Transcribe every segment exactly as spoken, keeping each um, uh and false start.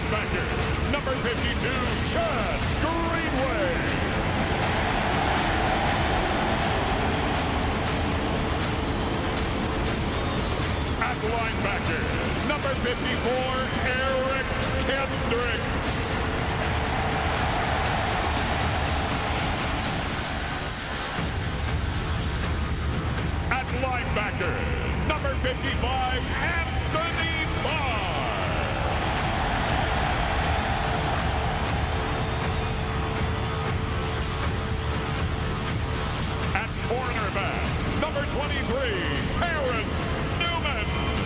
linebacker, number fifty-two, Chad Greenway. At linebacker, number fifty-four, Eric Kendricks. At linebacker, number fifty-five, Anthony Barr. At cornerback, number twenty-three, Terrence Newman.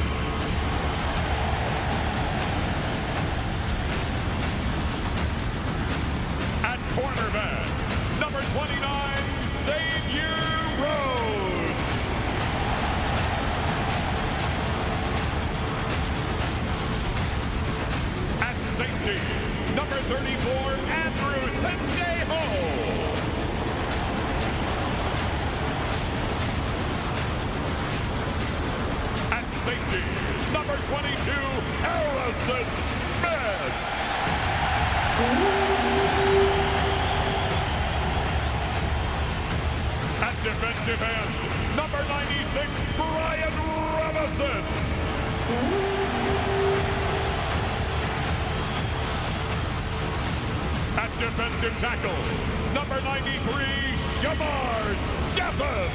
At cornerback, number twenty-nine, Xavier Rhodes. At safety, number thirty-four, Andrew Sendejo. At safety, number twenty-two, Harrison Smith. At defensive end, number ninety-six, Brian Robinson. At defensive tackle, number ninety-three, Shamar Stephen.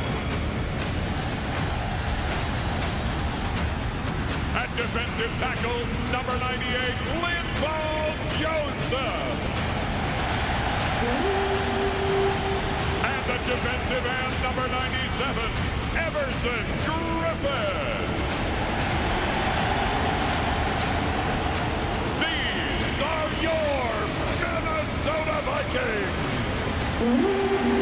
At defensive tackle, number ninety-eight, Linval Joseph. And the defensive end, number ninety-seven, Everson Griffin. These are your Minnesota Vikings.